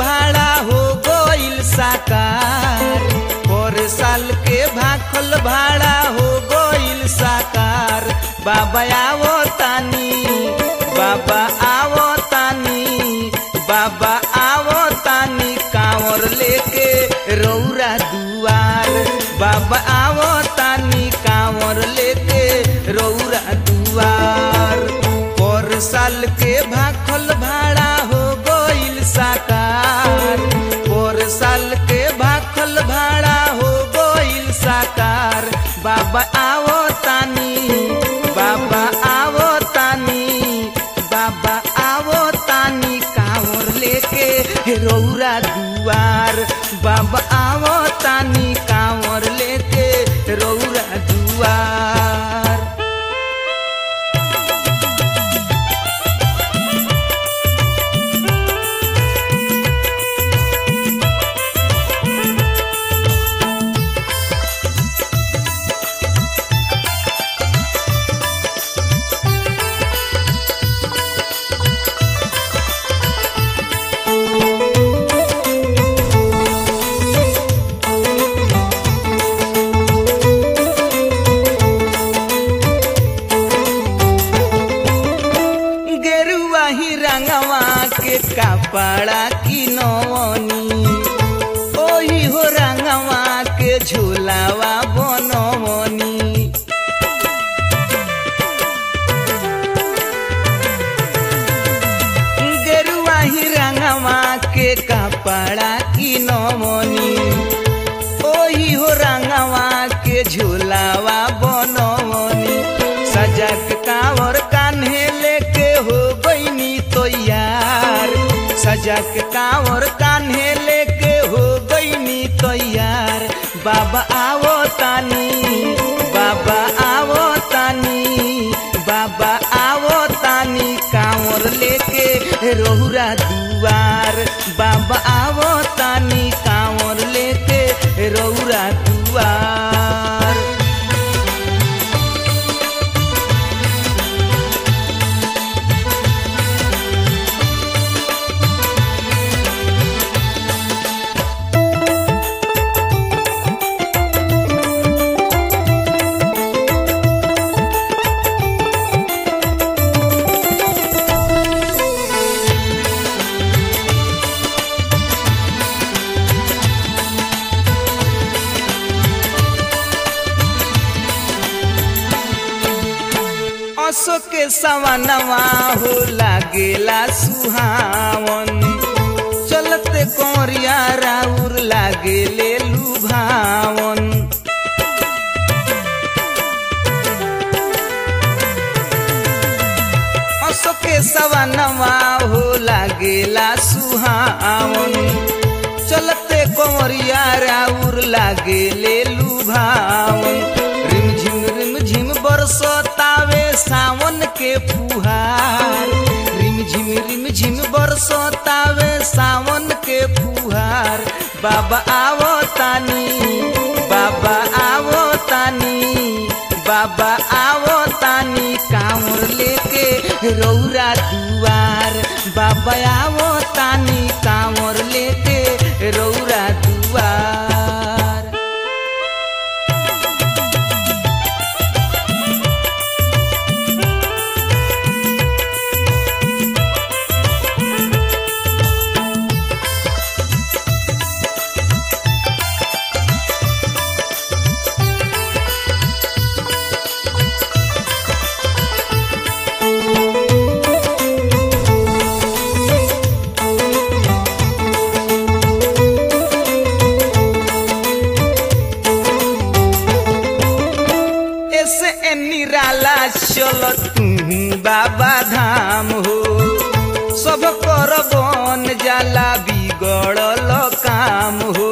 भाड़ा हो गइल साकार, पर साल के भाखल भाड़ा हो गइल साकार। बाबा आवो तानी, बाबा आवो तानी, बाबा आवो तानी कांवर लेके रौरा दुआर। बाबा आवो तानी कांवर लेके रौरा दुआर। पर साल के भाखल भाड़ा हो गइल साकार, पर साल के भाखल भाड़ा हो गइल साकार। बाबा आवो तानी, बाबा आवो तानी, बाबा आवो तानी कांवर लेके रौरा दुआर। बाबा आवो तानी कांवर लेके रौरा दुआर। कपड़ा किनवनी ओही हो रंगवा के झोलावा बनवनी। गेरुआ ही रंगवा के कपड़ा किनवनी ओही हो रंगवा के झोलावा बनवनी। सजा के कांवर कान्हे लेके हो गइनी तैयार, सजा के कांवर कान्हे लेके हो गइनी तैयार। बाबा आवो तानी, बाबा आवो तानी, बाबा आवो तानी कांवर लेके रौरा दुआर। बाबा आवो तानी कांवर लेके रौरा दुआर। असो के सवनवा हो लागेला सुहावन, चलते कोरिया राउर लागेले लुभावन। असो के सवनवा हो लागेला सुहावन, चलते कोरिया राउर लागेले लुभावन। रिम झिम बरसतावे सावन के फुहार, रिम झिम बरसतावे सावन के फुहार। बाबा आवो तानी, बाबा आवो तानी, बाबा आवो तानी कांवर लेके रौरा दुआर। बाबा आवो तानी कांवर लेके रौरा दुआर। निराला चलो तू बाबा धाम हो, सब कर बन जाला बिगड़ल काम हो।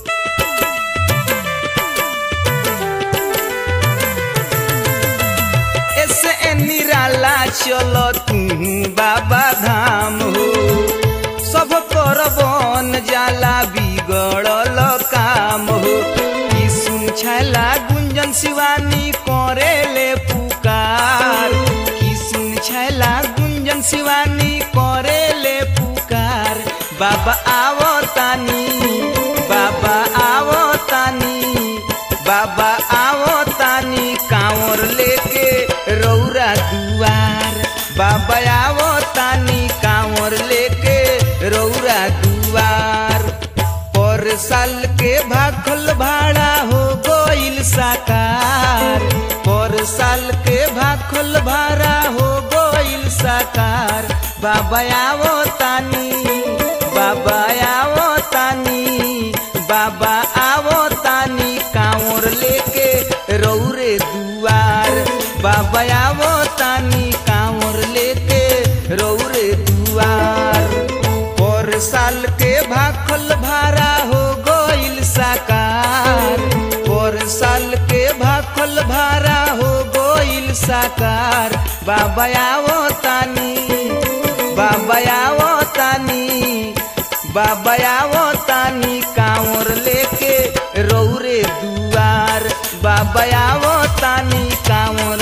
ऐसे निराला चलो तू बाबा धाम हो, सब कर बन जाला बिगड़ल काम हो। ई सुन छैला गुंजन शिवानी करेले पुकार, किसुन छैला गुंजन शिवानी करेले पुकार। बाबा बाबा आवो तानी, बाबा आवो तानी, बाबा आवो तानी कांवर लेके रौरा दुआर। बाबा आवो तानी कांवर लेके रौरा दुआर। पर साल के भाखल भाड़ा हो गइल साकार, पर साल के भाखल भाड़ा हो गइल साकार। बाबा आवो तानी, बाबा आवो तानी, बाबा आवो तानी कांवर लेके रौरे दुआर। बाबा आवो तानी कांवर लेके रौरे दुआर। पर साल के भाखल भाड़ा हो गइल साकार, पर साल के भाखल भाड़ा हो गइल साकार। बाबा आवो तानी, बाबा आवो तानी, बाबा आवो तानी कांवर लेके रौरे दुआर। बाबा आवो तानी कांवर